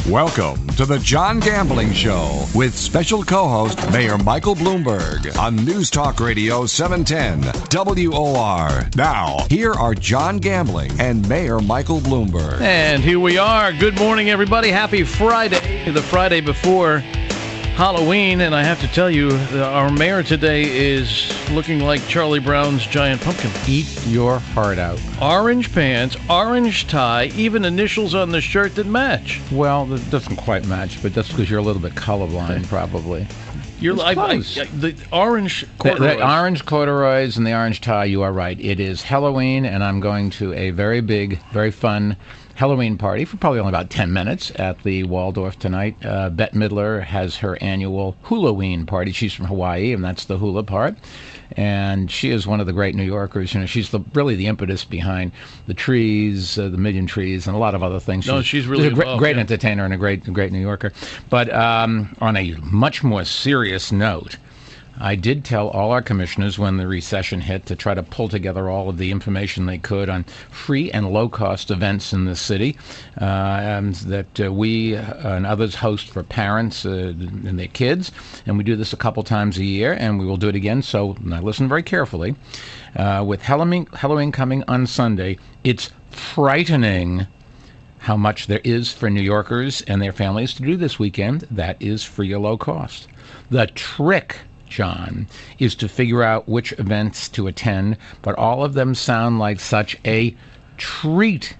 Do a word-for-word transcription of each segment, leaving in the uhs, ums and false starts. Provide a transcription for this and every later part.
Welcome to the John Gambling Show with special co-host Mayor Michael Bloomberg on News Talk Radio seven ten W O R. Now, here are John Gambling and Mayor Michael Bloomberg. And here we are. Good morning, everybody. Happy Friday, the Friday before Halloween. And I have to tell you, our mayor today is looking like Charlie Brown's giant pumpkin. Eat your heart out. Orange pants, orange tie, even initials on the shirt that match. Well, that doesn't quite match, but that's because you're a little bit colorblind, okay. Probably. You're like the orange corduroys. The, the orange corduroys and the orange tie, you are right. It is Halloween, and I'm going to a very big, very fun Halloween party for probably only about ten minutes at the Waldorf tonight. Uh, Bette Midler has her annual Halloween party. She's from Hawaii, and that's the hula part. And she is one of the great New Yorkers. You know, she's the, really the impetus behind the trees, uh, the Million Trees, and a lot of other things. No, she's, she's really she's a great, involved, great yeah. entertainer and a great, great New Yorker. But um, on a much more serious note, I did tell all our commissioners when the recession hit to try to pull together all of the information they could on free and low-cost events in the city uh, and that uh, we and others host for parents uh, and their kids. And we do this a couple times a year, and we will do it again. So now listen very carefully. Uh, with Halloween, Halloween coming on Sunday, it's frightening how much there is for New Yorkers and their families to do this weekend. That is free or low cost. The trick, John, is to figure out which events to attend, but all of them sound like such a treat.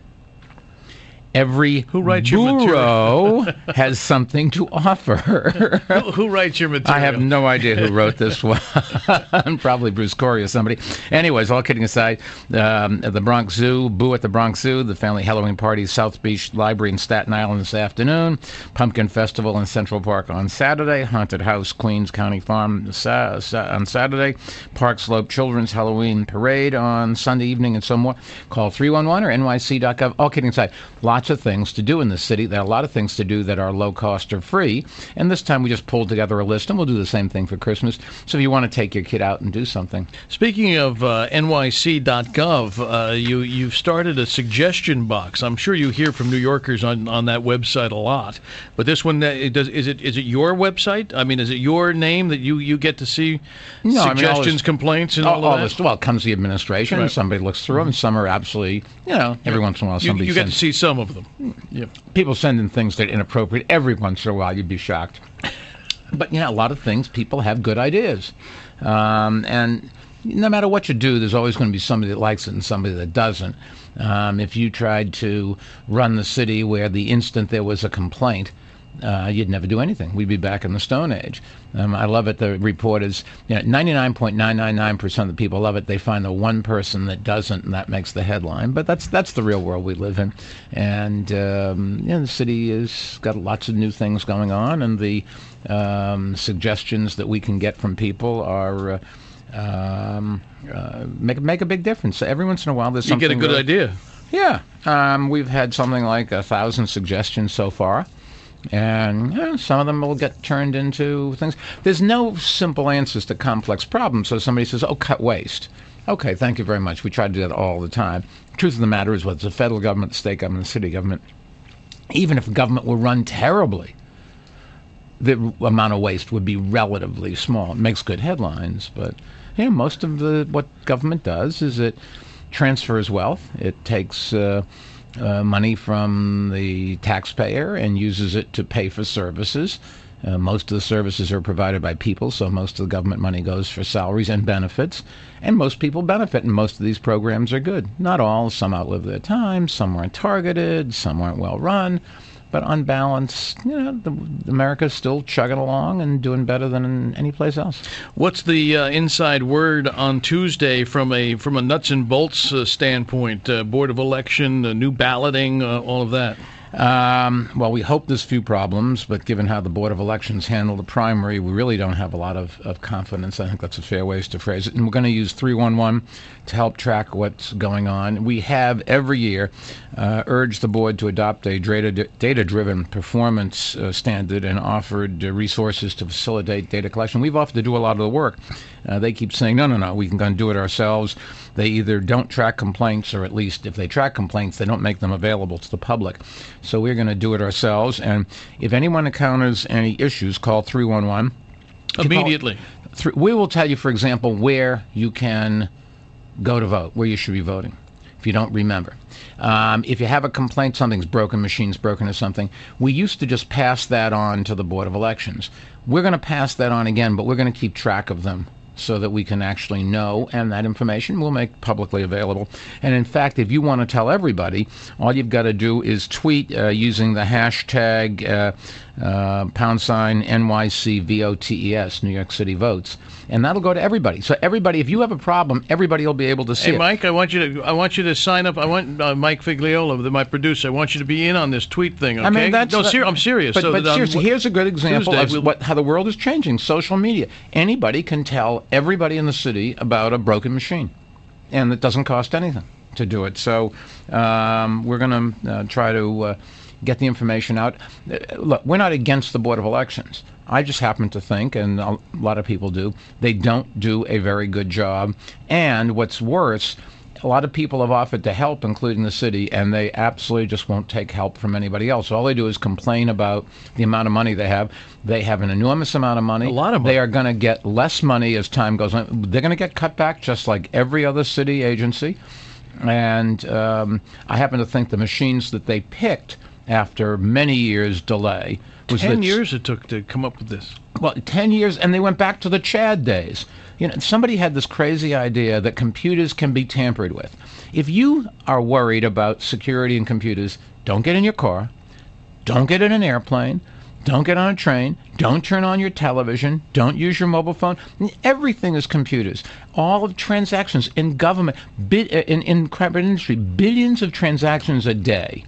Every who writes bureau has something to offer. who, who writes your material? I have no idea who wrote this one. Probably Bruce Corey or somebody. Anyways, all kidding aside, um, at the Bronx Zoo, Boo at the Bronx Zoo, the family Halloween party, South Beach Library in Staten Island this afternoon, Pumpkin Festival in Central Park on Saturday, Haunted House, Queens County Farm sa- sa- on Saturday, Park Slope Children's Halloween Parade on Sunday evening, and so more. Call three one one or N Y C dot gov. All kidding aside, lots of things to do in the city. There are a lot of things to do that are low cost or free, and this time we just pulled together a list, and we'll do the same thing for Christmas. So if you want to take your kid out and do something. Speaking of uh, N Y C dot gov, uh, you, you've started a suggestion box. I'm sure you hear from New Yorkers on, on that website a lot, but this one, uh, it does, is it is it your website? I mean, is it your name that you, you get to see no, suggestions, I mean, this, complaints, and all, all, all all that? This, well, it comes to the administration, right. and somebody looks through them, and some are absolutely, you know, every yeah. once in a while you, somebody You get sends, to see some of them. Yeah. People send in things that are inappropriate every once in a while. You'd be shocked. But, you know, a lot of things, people have good ideas. Um, and no matter what you do, there's always going to be somebody that likes it and somebody that doesn't. Um, if you tried to run the city where the instant there was a complaint, Uh, you'd never do anything. We'd be back in the Stone Age. Um, I love it. The report is, you know, ninety-nine point nine nine nine percent of the people love it. They find the one person that doesn't, and that makes the headline. But that's that's the real world we live in. And um, you know, the city has got lots of new things going on, and the um, suggestions that we can get from people are uh, um, uh, make make a big difference. So every once in a while, there's you something. You get a good really, idea. Yeah, um, we've had something like a thousand suggestions so far. And you know, some of them will get turned into things. There's no simple answers to complex problems. So somebody says, oh, cut waste. Okay, thank you very much. We try to do that all the time. The truth of the matter is, whether it's the federal government, the state government, the city government, even if government were run terribly, the amount of waste would be relatively small. It makes good headlines, but you know, most of the what government does is it transfers wealth. It takes uh, Uh, money from the taxpayer and uses it to pay for services. Uh, most of the services are provided by people, so most of the government money goes for salaries and benefits, and most people benefit, and most of these programs are good. Not all. Some outlive their time, some weren't targeted, some weren't well run, but on balance, you know, the, America's still chugging along and doing better than any place else. What's the uh, inside word on Tuesday from a from a nuts and bolts uh, standpoint? Uh, Board of Election, uh, new balloting, uh, all of that. Um, well, we hope there's few problems, but given how the Board of Elections handled the primary, we really don't have a lot of, of confidence. I think that's a fair way to phrase it. And we're going to use three one one to help track what's going on. We have every year uh, urged the board to adopt a data, data-driven performance uh, standard and offered uh, resources to facilitate data collection. We've offered to do a lot of the work. Uh, they keep saying, no, no, no, we can go and do it ourselves. They either don't track complaints, or at least if they track complaints, they don't make them available to the public. So we're going to do it ourselves. And if anyone encounters any issues, call three one one. Immediately. Call, we will tell you, for example, where you can go to vote, where you should be voting, if you don't remember. Um, if you have a complaint, something's broken, machine's broken or something, we used to just pass that on to the Board of Elections. We're going to pass that on again, but we're going to keep track of them so that we can actually know, and that information we'll make publicly available. And in fact, if you want to tell everybody, all you've got to do is tweet uh, using the hashtag uh, uh, pound sign N Y C V O T E S, New York City Votes, and that'll go to everybody. So everybody, if you have a problem, everybody will be able to see hey, it. Mike, I want you to I want you to sign up. I want uh, Mike Figliola, the, my producer. I want you to be in on this tweet thing. Okay? I mean, that's no, that, ser- I'm serious. But, so but that seriously, on, here's a good example Tuesday, of we'll, what how the world is changing. Social media. Anybody can tell everybody in the city about a broken machine, and it doesn't cost anything to do it. So um, we're going to uh, try to uh, get the information out. Uh, look, we're not against the Board of Elections. I just happen to think, and a lot of people do, they don't do a very good job. And what's worse, a lot of people have offered to help, including the city, and they absolutely just won't take help from anybody else. All they do is complain about the amount of money they have. They have an enormous amount of money. A lot of money. They are going to get less money as time goes on. They're going to get cut back just like every other city agency. And um, I happen to think the machines that they picked after many years' delay was ten that, years it took to come up with this. well, ten years, and they went back to the Chad days. You know, somebody had this crazy idea that computers can be tampered with. If you are worried about security in computers, don't get in your car, don't get in an airplane, don't get on a train, don't turn on your television, don't use your mobile phone. Everything is computers. All of transactions in government, bit, in, in private industry, billions of transactions a day.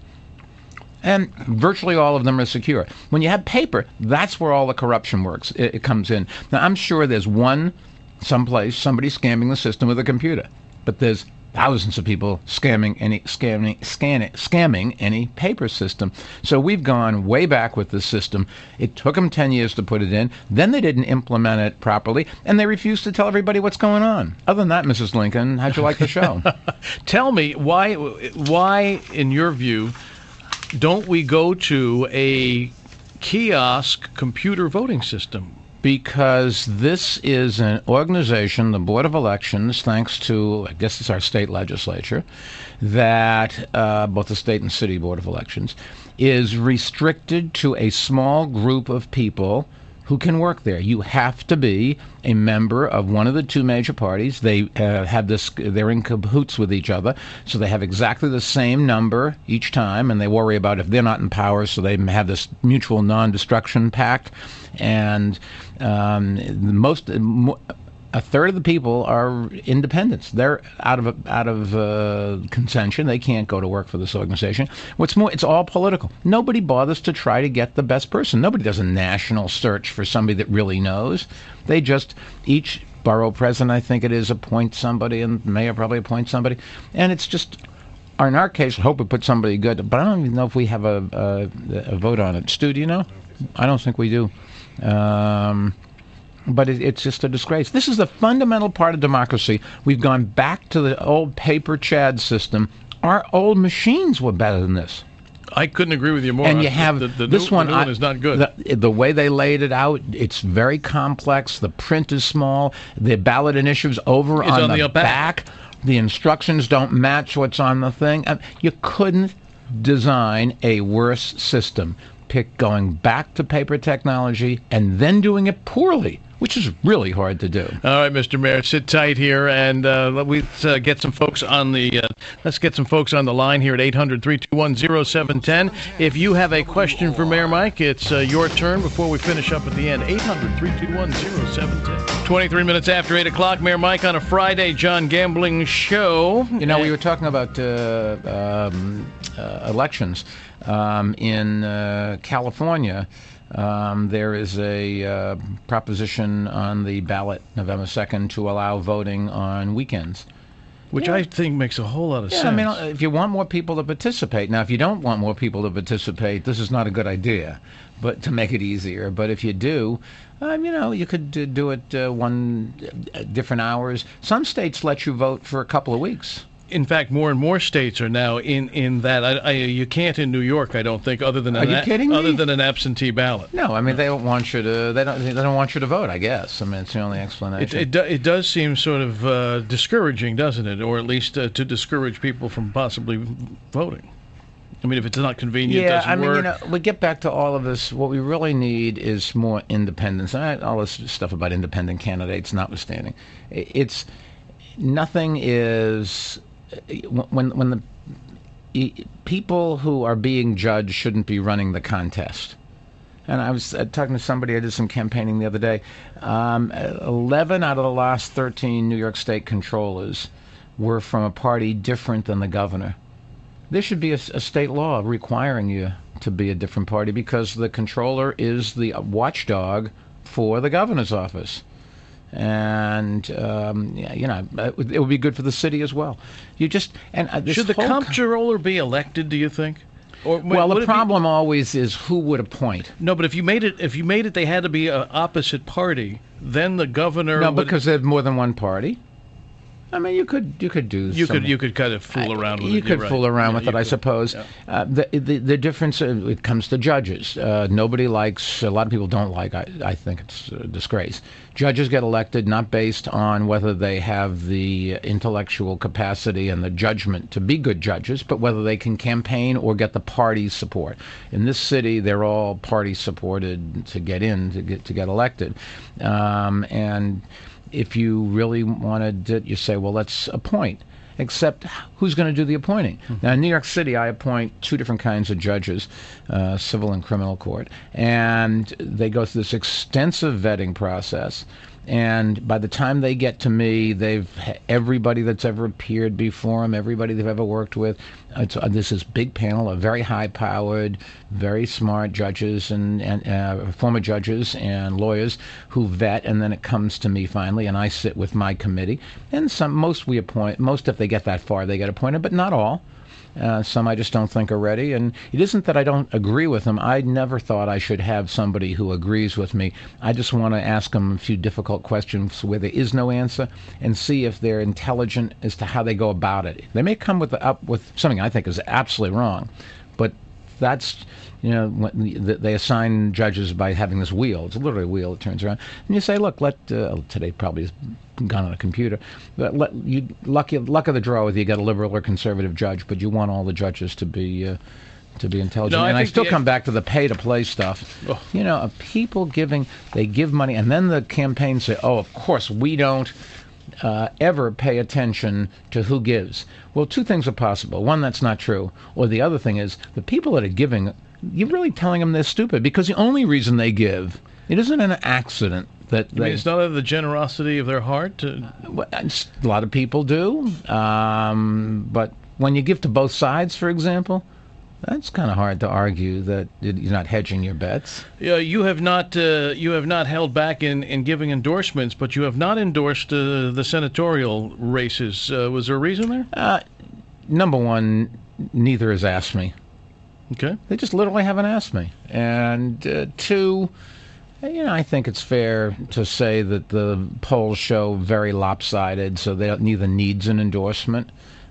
And virtually all of them are secure. When you have paper, that's where all the corruption works. It, it comes in. Now, I'm sure there's one someplace, somebody scamming the system with a computer. But there's thousands of people scamming any scamming scanning scamming any paper system. So we've gone way back with this system. It took them ten years to put it in. Then they didn't implement it properly, and they refused to tell everybody what's going on. Other than that, Missus Lincoln, how'd you like the show? Tell me why why in your view don't we go to a kiosk computer voting system? Because this is an organization, the Board of Elections, thanks to, I guess it's our state legislature, that uh, both the state and city Board of Elections, is restricted to a small group of people who can work there. You have to be a member of one of the two major parties. They uh, have this, they're in cahoots with each other, so they have exactly the same number each time, and they worry about if they're not in power, so they have this mutual non-destruction pact. And um, most, a third of the people are independents. They're out of out of uh, contention. They can't go to work for this organization. What's more, it's all political. Nobody bothers to try to get the best person. Nobody does a national search for somebody that really knows. They just, each borough president, I think it is, appoints somebody, and mayor probably appoints somebody. And it's just, in our case, I hope we put somebody good, but I don't even know if we have a, a, a vote on it. Stu, do you know? I don't think we do. Um... But it, it's just a disgrace. This is the fundamental part of democracy. We've gone back to the old paper Chad system. Our old machines were better than this. I couldn't agree with you more. And you have the, the this new, one, the new I, one is not good. The, the way they laid it out, it's very complex. The print is small. The ballot initiatives over it's on, on the, the back. back. The instructions don't match what's on the thing. You couldn't design a worse system. Pick going back to paper technology and then doing it poorly, which is really hard to do. All right, Mister Mayor, sit tight here, and uh, we uh, get some folks on the. Uh, let's get some folks on the line here at eight hundred, three two one, oh seven one oh. If you have a question for Mayor Mike, it's uh, your turn before we finish up at the end. eight hundred, three two one, oh seven one oh. twenty-three minutes after eight o'clock, Mayor Mike on a Friday John Gambling show. You know, we were talking about uh, um, uh, elections um, in uh, California. Um, there is a uh, proposition on the ballot November second to allow voting on weekends. Which Yeah. I think makes a whole lot of Yeah, sense. I mean, if you want more people to participate, now if you don't want more people to participate, this is not a good idea, but to make it easier. But if you do, um, you know, you could uh, do it uh, one uh, different hours. Some states let you vote for a couple of weeks. In fact, more and more states are now in, in that. I, I, you can't in New York, I don't think, other than Are an you a- kidding me? other than an absentee ballot. No, I mean they don't want you to. They don't. They don't want you to vote. I guess. I mean it's the only It explanation. it, do, it does seem sort of uh, discouraging, doesn't it? Or at least uh, to discourage people from possibly voting. I mean, if it's not convenient, it Yeah, doesn't I mean, work. you know, we get back to all of this. What we really need is more independence. I, all this stuff about independent candidates notwithstanding, I- it's nothing is when when the e- people who are being judged shouldn't be running the contest. And I was uh, talking to somebody. I did some campaigning the other day. Um, Eleven out of the last thirteen New York State controllers were from a party different than the governor. There should be a, a state law requiring you to be a different party because the controller is the watchdog for the governor's office. And, um, yeah, you know, it would, it would be good for the city as well. You just... and uh, this Should the whole co- comptroller be elected, do you think? Or Well, would the it be- problem always is who would appoint. No, but if you made it, if you made it, they had to be an opposite party. Then the governor. No, would, because there's more than one party. I mean, you could you could do you could something. you could kind of fool around with you it. could You're fool right. around Yeah, with you it, I could. suppose. Yeah. Uh, the, the the difference uh, it comes to judges. Uh, nobody likes. A lot of people don't like. I, I think it's a disgrace. Judges get elected not based on whether they have the intellectual capacity and the judgment to be good judges, but whether they can campaign or get the party's support. In this city, they're all party supported to get in to get to get elected, um, and. If you really wanted it, you say, well, let's appoint. Except who's going to do the appointing? Mm-hmm. Now, in New York City, I appoint two different kinds of judges, uh, civil and criminal court. And they go through this extensive vetting process. And by the time they get to me, they've everybody that's ever appeared before them, everybody they've ever worked with. It's, uh, this is big panel of very high-powered, very smart judges and, and uh, former judges and lawyers who vet, and then it comes to me finally, and I sit with my committee. And some, most we appoint, most if they get that far, they get appointed, but not all. Uh, some I just don't think are ready. And it isn't that I don't agree with them. I never thought I should have somebody who agrees with me. I just want to ask them a few difficult questions where there is no answer and see if they're intelligent as to how they go about it. They may come with the, up with something I think is absolutely wrong, but that's, you know, when they assign judges by having this wheel. It's literally a wheel that turns around. And you say, look, let, uh, today probably is gone on a computer, but let, you, luck, luck of the draw whether you get a liberal or conservative judge, but you want all the judges to be uh, to be intelligent. No, I and I think still the- come back to the pay-to-play stuff. Oh. You know, of people giving, they give money, and then the campaigns say, oh, of course, we don't uh, ever pay attention to who gives. Well, two things are possible. One, that's not true. Or the other thing is, the people that are giving, you're really telling them they're stupid, because the only reason they give, it isn't an accident that I they... mean, it's not out of the generosity of their heart. To, Well, it's- a lot of people do, um, but when you give to both sides, for example, that's kind of hard to argue that you're not hedging your bets. Yeah, you have not uh, you have not held back in, in giving endorsements, but you have not endorsed uh, the senatorial races. Uh, was there a reason there? Uh, number one, neither has asked me. Okay. They just literally haven't asked me. And uh, two, you know, I think it's fair to say that the polls show very lopsided, so they neither needs an endorsement.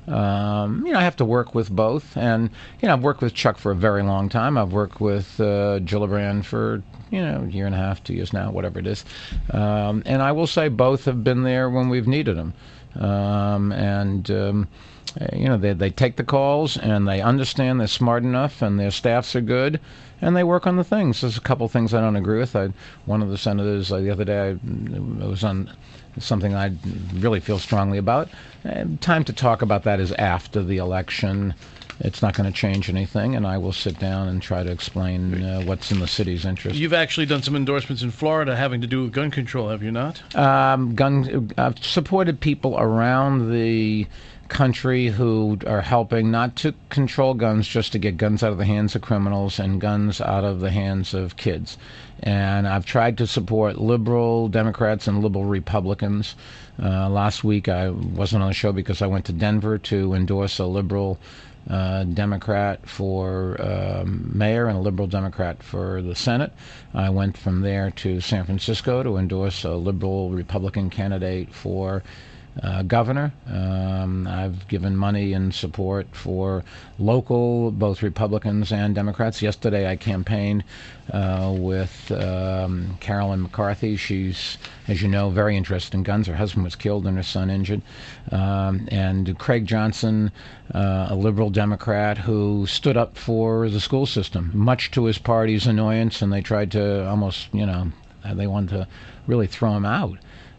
Um, you know, I have to work with both, and you know, I've worked with Chuck for a very long time. I've worked with uh, Gillibrand for you know a year and a half, two years now, whatever it is. Um, and I will say both have been there when we've needed them. Um, and um, you know, they they take the calls and they understand. They're smart enough, and their staffs are good, and they work on the things. There's a couple of things I don't agree with. I, one of the senators uh, the other day, I, I was on something I really feel strongly about. Uh, time to talk about that is after the election. It's not going to change anything, and I will sit down and try to explain uh, what's in the city's interest. You've actually done some endorsements in Florida having to do with gun control, have you not? Um, gun. I've supported people around the country who are helping not to control guns, just to get guns out of the hands of criminals and guns out of the hands of kids. And I've tried to support liberal Democrats and liberal Republicans. Uh, last week I wasn't on the show because I went to Denver to endorse a liberal uh, Democrat for um, mayor and a liberal Democrat for the Senate. I went from there to San Francisco to endorse a liberal Republican candidate for Uh, governor. Um, I've given money and support for local, both Republicans and Democrats. Yesterday I campaigned uh, with um, Carolyn McCarthy. She's, as you know, very interested in guns. Her husband was killed and her son injured. Um, and Craig Johnson, uh, a liberal Democrat who stood up for the school system, much to his party's annoyance, and they tried to almost, you know, they wanted to really throw him out.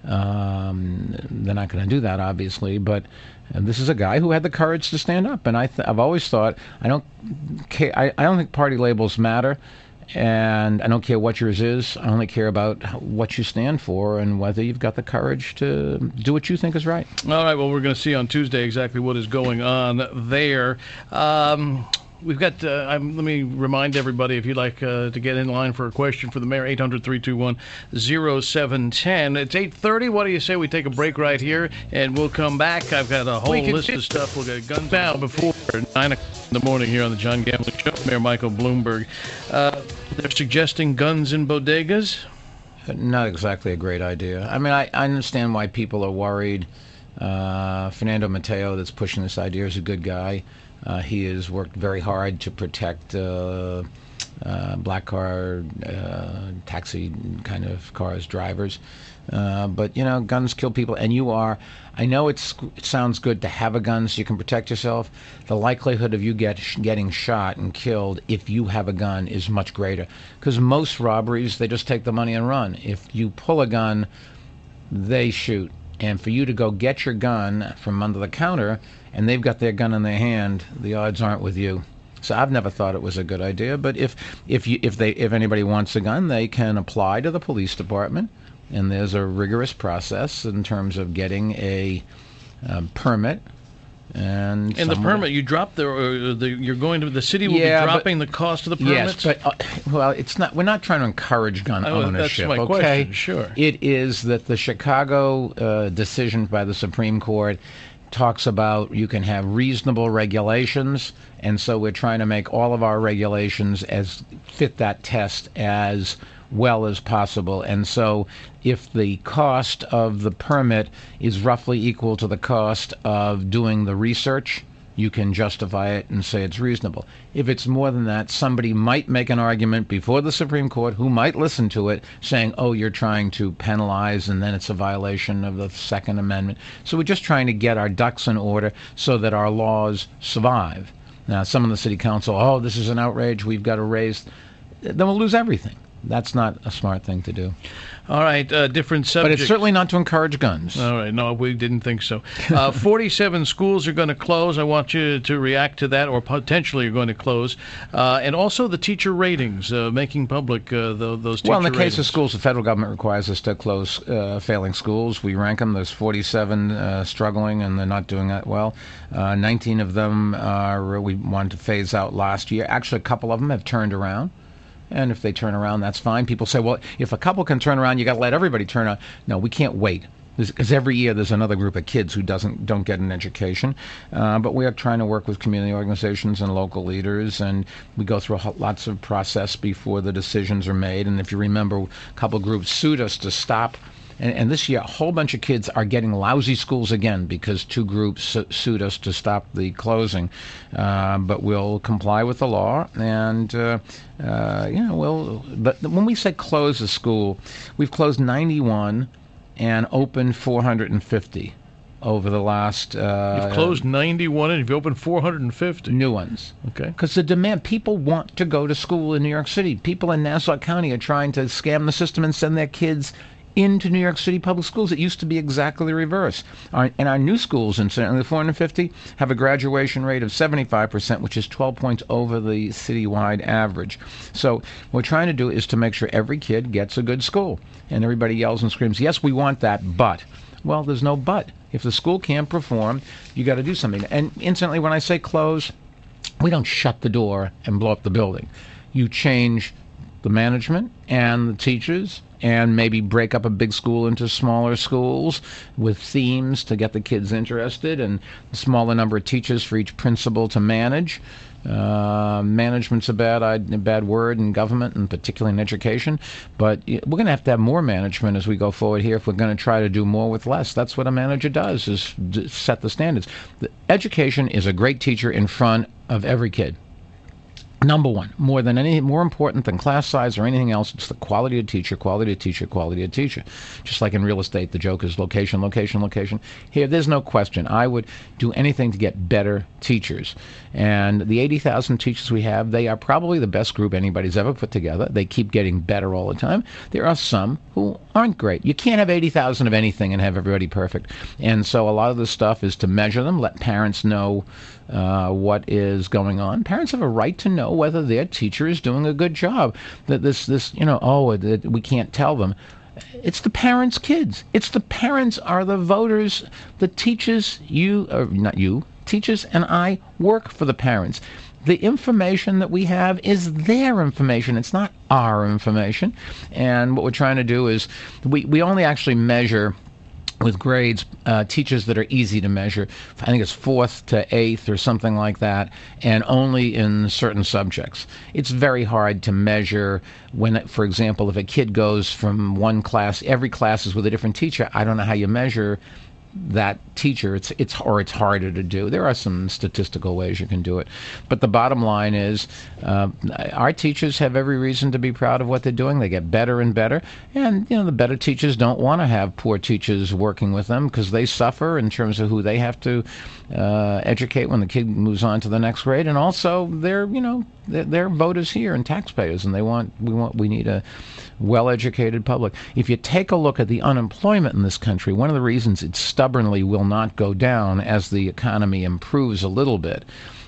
Um, they're not going to do that, obviously, but and this is a guy who had the courage to stand up. And I th- I've always thought I don't care. I, I don't think party labels matter, and I don't care what yours is. I only care about how, what you stand for and whether you've got the courage to do what you think is right. All right. Well, we're going to see on Tuesday exactly what is going on there. Um, We've got, uh, I'm, let me remind everybody, if you'd like uh, to get in line for a question for the mayor, eight hundred, three two one, oh seven one oh. It's eight thirty. What do you say we take a break right here, and we'll come back. I've got a whole list of stuff. We'll get guns now before nine o'clock in the morning here on the John Gambling Show. Mayor Michael Bloomberg. Uh, they're suggesting guns in bodegas? Not exactly a great idea. I mean, I, I understand why people are worried. Uh, Fernando Mateo, that's pushing this idea, is a good guy. Uh, he has worked very hard to protect uh, uh, black car, uh, taxi kind of cars, drivers. Uh, but, you know, guns kill people. And you are, I know it's, it sounds good to have a gun so you can protect yourself. The likelihood of you get, getting shot and killed if you have a gun is much greater. Because most robberies, they just take the money and run. If you pull a gun, they shoot. And for you to go get your gun from under the counter and they've got their gun in their hand, the odds aren't with you. So I've never thought it was a good idea. But if if you if they if anybody wants a gun, they can apply to the police department, and there's a rigorous process in terms of getting a um, permit. And, and the permit, you drop the, uh, the you're going to the city will yeah, be dropping but, the cost of the permits. Yes, but uh, well, it's not. We're not trying to encourage gun oh, ownership. That's my okay, question. Sure. It is that the Chicago uh, decision by the Supreme Court talks about you can have reasonable regulations, and so we're trying to make all of our regulations as fit that test as well as possible. And so if the cost of the permit is roughly equal to the cost of doing the research, you can justify it and say it's reasonable. If it's more than that, somebody might make an argument before the Supreme Court who might listen to it saying, oh, you're trying to penalize, and then it's a violation of the Second Amendment. So we're just trying to get our ducks in order so that our laws survive. Now, some of the city council, oh, this is an outrage, we've got to raise, then we'll lose everything. That's not a smart thing to do. All right, uh, different subject. But it's certainly not to encourage guns. All right, no, we didn't think so. Uh, forty-seven schools are going to close. I want you to react to that, or potentially are going to close. Uh, and also the teacher ratings, uh, making public uh, the, those teacher ratings. Well, in the case of schools, the federal government requires us to close uh, failing schools. We rank them. There's forty-seven uh, struggling, and they're not doing that well. Uh, nineteen of them are, we wanted to phase out last year. Actually, a couple of them have turned around. And if they turn around, that's fine. People say, well, if a couple can turn around, you got to let everybody turn around. No, we can't wait. Because every year there's another group of kids who doesn't don't get an education. Uh, but we are trying to work with community organizations and local leaders, and we go through a, lots of process before the decisions are made. And if you remember, a couple groups sued us to stop. And, and this year, a whole bunch of kids are getting lousy schools again because two groups su- sued us to stop the closing. Uh, but we'll comply with the law, and uh, uh, you know, we'll. But when we say close a school, we've closed ninety-one and opened four hundred fifty over the last. Uh, you've closed ninety-one and you've opened four hundred fifty new ones. Okay. Because the demand, people want to go to school in New York City. People in Nassau County are trying to scam the system and send their kids into New York City public schools. It used to be exactly the reverse. Our, and our new schools, incidentally, the four hundred fifty, have a graduation rate of seventy-five percent, which is twelve points over the citywide average. So what we're trying to do is to make sure every kid gets a good school. And everybody yells and screams, yes, we want that, but. Well, there's no but. If the school can't perform, you got to do something. And instantly, when I say close, we don't shut the door and blow up the building. You change the management and the teachers, and maybe break up a big school into smaller schools with themes to get the kids interested, and a smaller number of teachers for each principal to manage. Uh, management's a bad a bad word in government, and particularly in education, but we're going to have to have more management as we go forward here if we're going to try to do more with less. That's what a manager does, is d- set the standards. The education is a great teacher in front of every kid. Number one, more than any, more important than class size or anything else, it's the quality of teacher, quality of teacher, quality of teacher. Just like in real estate, the joke is location, location, location. Here, there's no question. I would do anything to get better teachers. And the eighty thousand teachers we have, they are probably the best group anybody's ever put together. They keep getting better all the time. There are some who aren't great. You can't have eighty thousand of anything and have everybody perfect. And so a lot of the stuff is to measure them, let parents know Uh, what is going on. Parents have a right to know whether their teacher is doing a good job. That this, this, you know, oh, it, we can't tell them. It's the parents' kids. It's the parents are the voters. The teachers, you, or not you, teachers and I work for the parents. The information that we have is their information. It's not our information. And what we're trying to do is we, we only actually measure with grades, uh, teachers that are easy to measure. I think it's fourth to eighth or something like that, and only in certain subjects. It's very hard to measure when, for example, if a kid goes from one class, every class is with a different teacher. I don't know how you measure that teacher. It's it's or it's harder to do. There are some statistical ways you can do it, but the bottom line is uh, our teachers have every reason to be proud of what they're doing. They get better and better, and you know the better teachers don't want to have poor teachers working with them because they suffer in terms of who they have to uh, educate when the kid moves on to the next grade, and also they're you know they're, they're voters here and taxpayers, and they want we want we need a well-educated public. If you take a look at the unemployment in this country, one of the reasons it stubbornly will not go down as the economy improves a little bit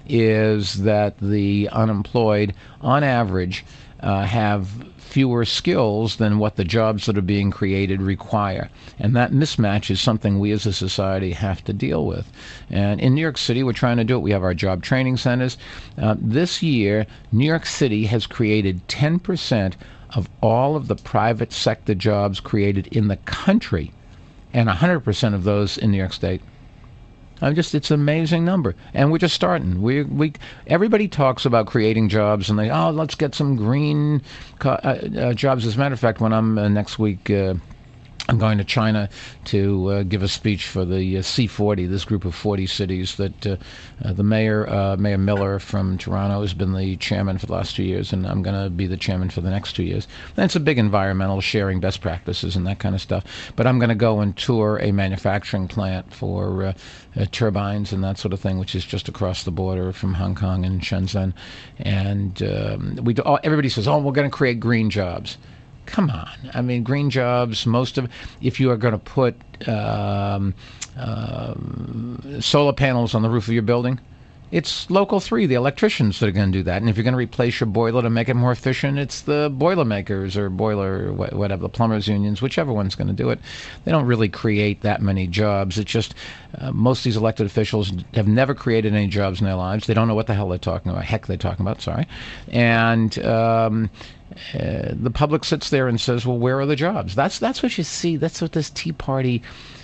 is that the unemployed, on average, uh, have fewer skills than what the jobs that are being created require. And that mismatch is something we as a society have to deal with. And in New York City, we're trying to do it. We have our job training centers. Uh, this year, New York City has created ten percent of all of the private sector jobs created in the country, and one hundred percent of those in New York State. I'm just, it's an amazing number, and we're just starting. We we everybody talks about creating jobs, and they oh let's get some green co- uh, uh, jobs. As a matter of fact, when I'm uh, next week. Uh, I'm going to China to uh, give a speech for the uh, C forty, this group of forty cities that uh, uh, the mayor, uh, Mayor Miller from Toronto, has been the chairman for the last two years, and I'm going to be the chairman for the next two years. And it's a big environmental sharing best practices and that kind of stuff. But I'm going to go and tour a manufacturing plant for uh, uh, turbines and that sort of thing, which is just across the border from Hong Kong and Shenzhen. And um, we do, oh, everybody says, oh, we're going to create green jobs. Come on. I mean, green jobs, most of, if you are going to put um, uh, solar panels on the roof of your building, it's local three, the electricians that are going to do that. And if you're going to replace your boiler to make it more efficient, it's the boiler makers or boiler, whatever, the plumbers unions, whichever one's going to do it. They don't really create that many jobs. It's just uh, most of these elected officials have never created any jobs in their lives. They don't know what the hell they're talking about. Heck, they're talking about, sorry. And um, uh, the public sits there and says, well, where are the jobs? That's, that's what you see. That's what this Tea Party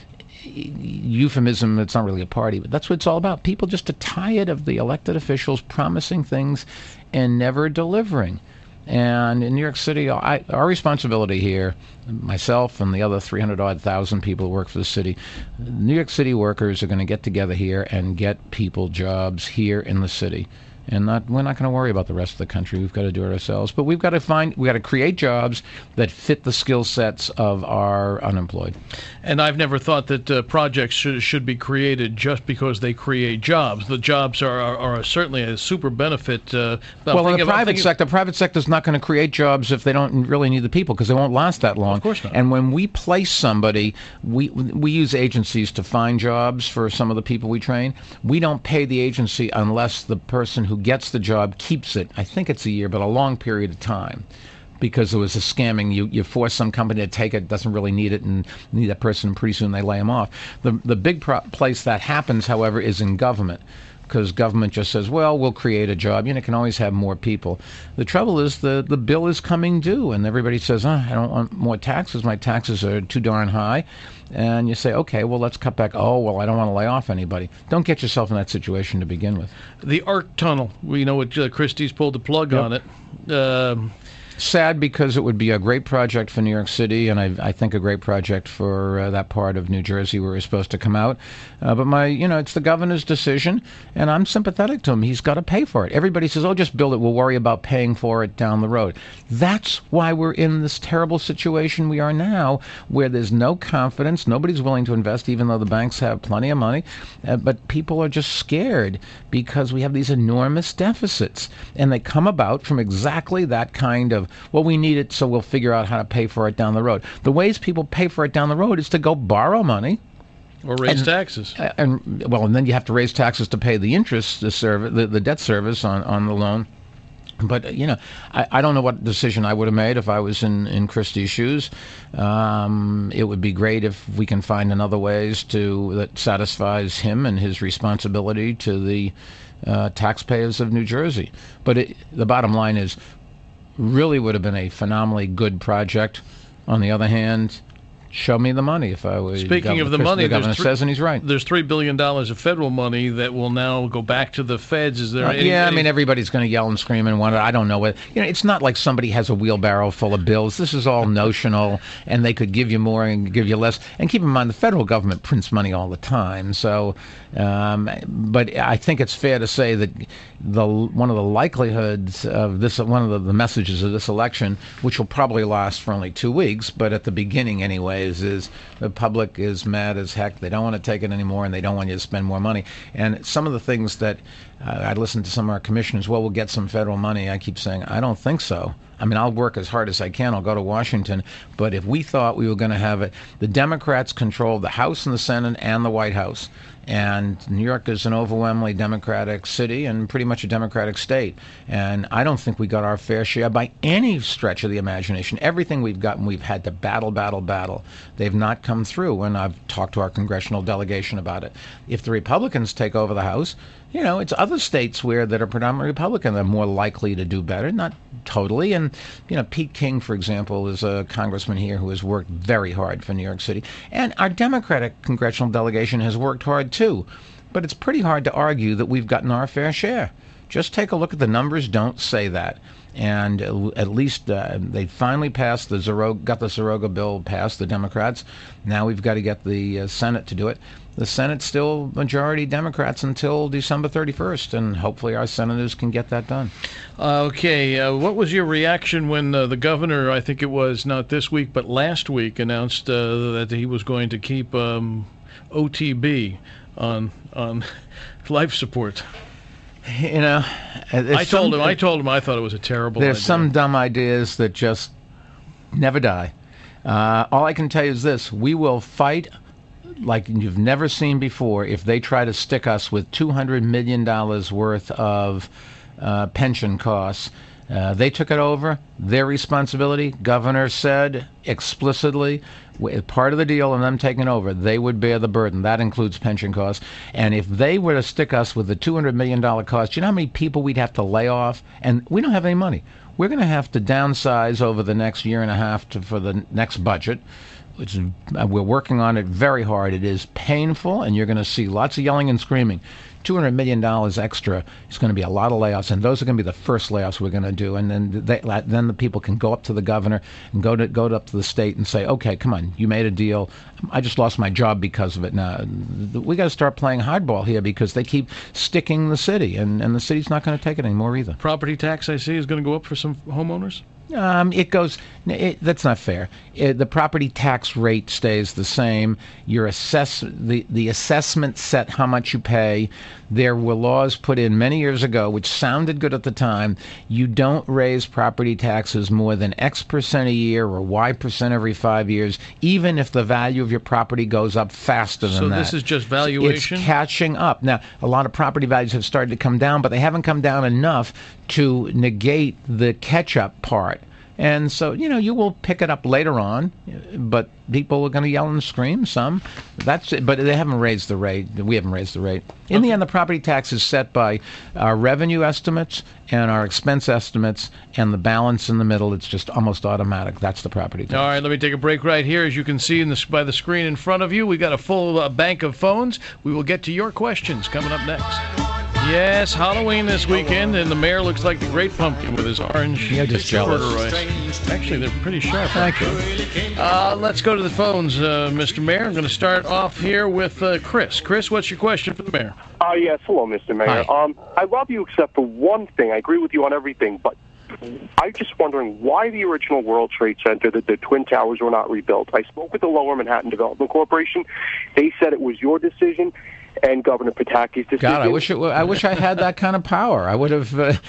euphemism, it's not really a party, but that's what it's all about. People just are tired of the elected officials promising things and never delivering. And in New York City, I, our responsibility here, myself and the other three hundred odd thousand people who work for the city, New York City workers are going to get together here and get people jobs here in the city. And not, we're not going to worry about the rest of the country. We've got to do it ourselves. But we've got to find, we've got to create jobs that fit the skill sets of our unemployed. And I've never thought that uh, projects should, should be created just because they create jobs. The jobs are, are, are certainly a super benefit. Uh, well, in the private sector, private sector is not going to create jobs if they don't really need the people, because they won't last that long. Of course not. And when we place somebody, we we use agencies to find jobs for some of the people we train. We don't pay the agency unless the person who gets the job keeps it. I think it's a year, but a long period of time. because it was a scamming. You you force some company to take it, doesn't really need it, and need that person, and pretty soon they lay them off. The the big pro- place that happens, however, is in government. Because government just says, well, we'll create a job. You know, can always have more people. The trouble is the, the bill is coming due, and everybody says, oh, I don't want more taxes. My taxes are too darn high. And you say, okay, well, let's cut back. Oh, well, I don't want to lay off anybody. Don't get yourself in that situation to begin with. The ARC Tunnel, we know what uh, Christie's pulled the plug Yep. on it. Um, Sad, because it would be a great project for New York City, and I, I think a great project for uh, that part of New Jersey where it's supposed to come out. Uh, but my, you know, it's the governor's decision, and I'm sympathetic to him. He's got to pay for it. Everybody says, "Oh, just build it. We'll worry about paying for it down the road." That's why we're in this terrible situation we are now, where there's no confidence. Nobody's willing to invest, even though the banks have plenty of money. Uh, but people are just scared because we have these enormous deficits, and they come about from exactly that kind of, well, we need it, so we'll figure out how to pay for it down the road. The ways people pay for it down the road is to go borrow money. or raise and, taxes. And, and well, and then you have to raise taxes to pay the interest, the service, the, the debt service on, on the loan. But, you know, I, I don't know what decision I would have made if I was in, in Christie's shoes. Um, it would be great if we can find another ways to that satisfies him and his responsibility to the uh, taxpayers of New Jersey. But it, the bottom line is, really would have been a phenomenally good project. On the other hand, show me the money if I was. Speaking of the Chris, money, the governor there's thr- says, and he's right. There's three billion dollars of federal money that will now go back to the feds. Is there? Uh, any, yeah, I any- mean, everybody's going to yell and scream and wonder. I don't know what. You know, it's not like somebody has a wheelbarrow full of bills. This is all notional, and they could give you more and give you less. And keep in mind, the federal government prints money all the time. So, um, but I think it's fair to say that the one of the likelihoods of this, one of the, the messages of this election, which will probably last for only two weeks, but at the beginning, anyways, is the public is mad as heck. They don't want to take it anymore, and they don't want you to spend more money. And some of the things that uh, I listened to some of our commissioners, well, we'll get some federal money. I keep saying, I don't think so. I mean, I'll work as hard as I can. I'll go to Washington. But if we thought we were going to have it, the Democrats control the House and the Senate and the White House. And New York is an overwhelmingly Democratic city and pretty much a Democratic state. And I don't think we got our fair share by any stretch of the imagination. Everything we've gotten, we've had to battle, battle, battle. They've not come through. And I've talked to our congressional delegation about it. If the Republicans take over the House, you know, it's other states where that are predominantly Republican that are more likely to do better, not totally. And, you know, Pete King, for example, is a congressman here who has worked very hard for New York City. And our Democratic congressional delegation has worked hard, too. But it's pretty hard to argue that we've gotten our fair share. Just take a look at the numbers. Don't say that. And at least uh, they finally passed the Zero, got the Zoroga bill passed, the Democrats. Now we've got to get the uh, Senate to do it. The Senate's still majority Democrats until December thirty-first, and hopefully our senators can get that done. Uh, okay, uh, what was your reaction when uh, the governor, I think it was not this week but last week, announced uh, that he was going to keep um, O T B on on life support? You know, I told him. I told him I thought it was a terrible. There's idea. some dumb ideas that just never die. Uh, all I can tell you is this: we will fight like you've never seen before if they try to stick us with two hundred million dollars worth of uh, pension costs. Uh, they took it over, their responsibility. Governor said explicitly, part of the deal and them taking over, they would bear the burden. That includes pension costs. And if they were to stick us with the two hundred million dollars cost, you know how many people we'd have to lay off? And we don't have any money. We're going to have to downsize over the next year and a half to, for the next budget. Which is, uh, we're working on it very hard. It is painful, and you're going to see lots of yelling and screaming. two hundred million dollars extra is going to be a lot of layoffs, and those are going to be the first layoffs we're going to do. And then they, then the people can go up to the governor and go to go up to the state and say, okay, come on, you made a deal. I just lost my job because of it. Now, we got to start playing hardball here because they keep sticking the city, and, and the city's not going to take it anymore either. Property tax, I see, is going to go up for some homeowners? Um, it goes. It, that's not fair. It, the property tax rate stays the same. Your assess the the assessment set how much you pay. There were laws put in many years ago which sounded good at the time. You don't raise property taxes more than X percent a year or Y percent every five years, even if the value of your property goes up faster than So that. this is just valuation? It's catching up. Now, a lot of property values have started to come down, but they haven't come down enough to negate the catch-up part. And so, you know, you will pick it up later on, but people are going to yell and scream, some. That's it, but they haven't raised the rate. We haven't raised the rate. In okay. the end, the property tax is set by our revenue estimates and our expense estimates, and the balance in the middle, it's just almost automatic. That's the property tax. All right, let me take a break right here. As you can see in the, by the screen in front of you, we got a full uh, bank of phones. We will get to your questions coming up next. Yes, Halloween this weekend, and the mayor looks like the Great Pumpkin with his orange yeah, just jealous. Corduroys. Actually, they're pretty sharp. Thank you. Uh, let's go to the phones, uh, Mister Mayor. I'm going to start off here with uh, Chris. Chris, what's your question for the mayor? Uh, yes, hello, Mister Mayor. Hi. Um, I love you except for one thing. I agree with you on everything, but I'm just wondering why the original World Trade Center, that the Twin Towers were not rebuilt. I spoke with the Lower Manhattan Development Corporation. They said it was your decision and Governor Pataki's decision. God, I wish it were, I wish I had that kind of power. I would have. Uh,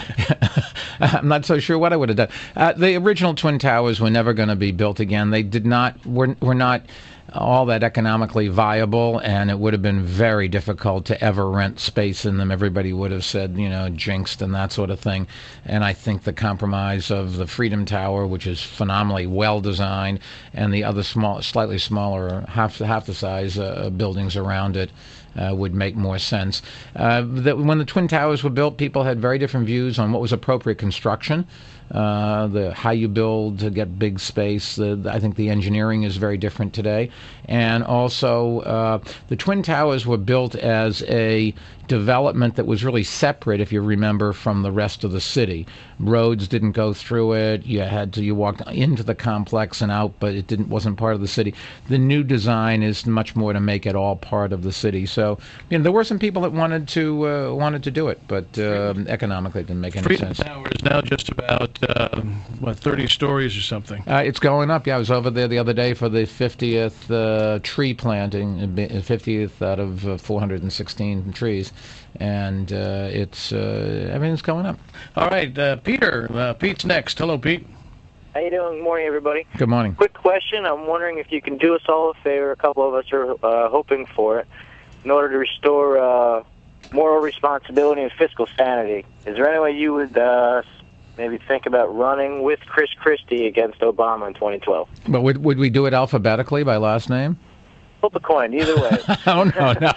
I'm not so sure what I would have done. Uh, the original Twin Towers were never going to be built again. They did not. Were were not all that economically viable, and it would have been very difficult to ever rent space in them. Everybody would have said, you know, jinxed and that sort of thing. And I think the compromise of the Freedom Tower, which is phenomenally well designed, and the other small, slightly smaller, half half the size uh, buildings around it, Uh, would make more sense. Uh, that when the Twin Towers were built, people had very different views on what was appropriate construction, uh, the how you build to get big space. The, I think the engineering is very different today. And also, uh, the Twin Towers were built as a development that was really separate, if you remember, from the rest of the city. Roads didn't go through it. You had to you walked into the complex and out, but it didn't wasn't part of the city. The new design is much more to make it all part of the city. So, you know, there were some people that wanted to uh, wanted to do it, but uh, economically it didn't make any Freedom sense. Tower is now just about uh, what thirty stories or something. Uh, it's going up. Yeah, I was over there the other day for the fiftieth uh, tree planting, fiftieth out of uh, four hundred sixteen trees, and uh, it's uh, everything's going up. All right, uh, Peter. Uh, Pete's next. Hello, Pete. How you doing? Good morning, everybody. Good morning. Quick question. I'm wondering if you can do us all a favor. A couple of us are uh, hoping for it. In order to restore uh, moral responsibility and fiscal sanity, is there any way you would uh, maybe think about running with Chris Christie against Obama in twenty twelve? But would would we do it alphabetically by last name? Flip a coin, either way. oh no, no.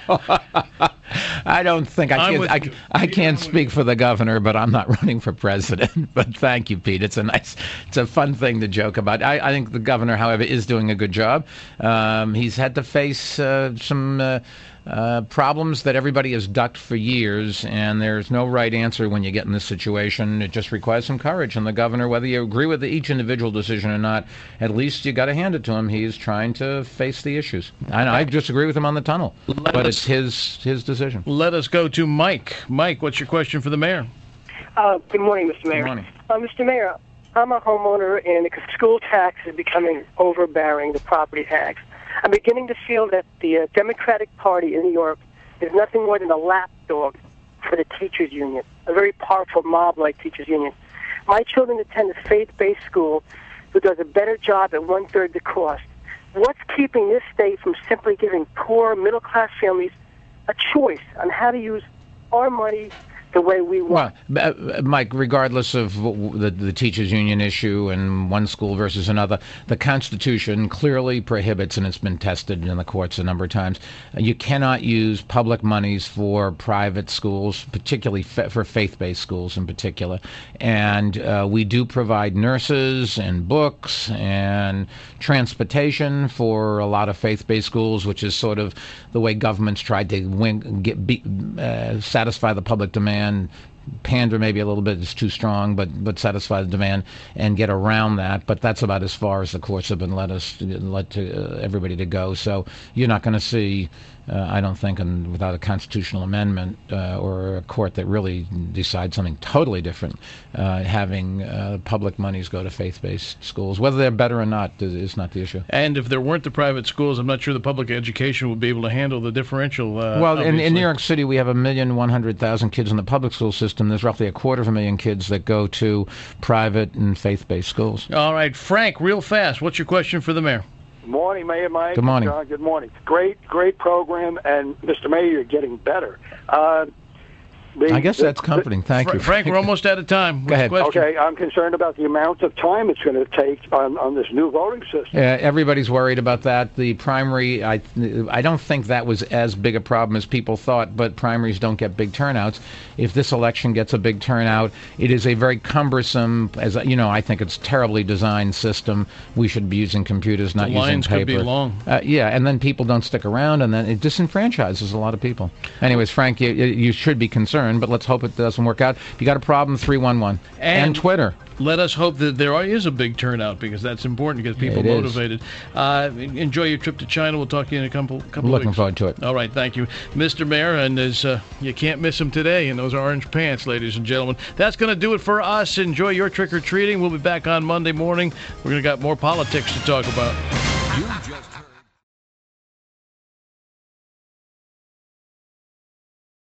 I don't think I I'm can't. I, I can't speak for the governor, but I'm not running for president. But thank you, Pete. It's a nice, it's a fun thing to joke about. I, I think the governor, however, is doing a good job. Um, he's had to face uh, some. Uh, Uh, problems that everybody has ducked for years, and there's no right answer when you get in this situation. It just requires some courage. And the governor, whether you agree with each individual decision or not, at least you got to hand it to him. He's trying to face the issues. I, I disagree with him on the tunnel, let but us, it's his his decision. Let us go to Mike. Mike, what's your question for the mayor? Uh, good morning, Mister Mayor. Good morning. Uh, Mister Mayor, I'm a homeowner, and the school tax is becoming overbearing, the property tax. I'm beginning to feel that the uh, Democratic Party in New York is nothing more than a lapdog for the teachers' union, a very powerful mob-like teachers' union. My children attend a faith-based school who does a better job at one-third the cost. What's keeping this state from simply giving poor, middle-class families a choice on how to use our money the way we want? Well, uh, Mike, regardless of the, the teachers' union issue and one school versus another, the Constitution clearly prohibits, and it's been tested in the courts a number of times, uh, you cannot use public monies for private schools, particularly fa- for faith-based schools in particular. And uh, we do provide nurses and books and transportation for a lot of faith-based schools, which is sort of the way governments tried to win, get, be, uh, satisfy the public demand. Pander maybe a little bit is too strong, but but satisfy the demand and get around that. But that's about as far as the courts have been let us let to uh, everybody to go. So you're not going to see, uh, I don't think, and without a constitutional amendment uh, or a court that really decides something totally different, uh, having uh, public monies go to faith-based schools, whether they're better or not, is, is not the issue. And if there weren't the private schools, I'm not sure the public education would be able to handle the differential. Uh, well, in, in New York City, we have a million one hundred thousand kids in the public school system. There's roughly a quarter of a million kids that go to private and faith-based schools. All right, Frank, real fast, what's your question for the mayor? Good morning, Mayor Mike. Good morning. John, good morning. Great, great program, and Mister Mayor, you're getting better. Uh, The, I guess the, that's comforting. Thank Fra- you, Frank. We're almost out of time. Go ahead. Question? Okay, I'm concerned about the amount of time it's going to take on, on this new voting system. Yeah, everybody's worried about that. The primary, I, I don't think that was as big a problem as people thought, but primaries don't get big turnouts. If this election gets a big turnout, it is a very cumbersome, as you know, I think it's a terribly designed system. We should be using computers, not The using lines paper. could be long. Uh, yeah, and then people don't stick around, and then it disenfranchises a lot of people. Anyways, Frank, you, you should be concerned, but let's hope it doesn't work out. If you got a problem, three one one. And- And Twitter. Let us hope that there is a big turnout, because that's important to get people It is. motivated. Uh, enjoy your trip to China. We'll talk to you in a couple couple Looking weeks. forward to it. All right, thank you, Mister Mayor, and as uh, you can't miss him today in those orange pants, ladies and gentlemen. That's going to do it for us. Enjoy your trick or treating. We'll be back on Monday morning. We're going to got more politics to talk about. You just heard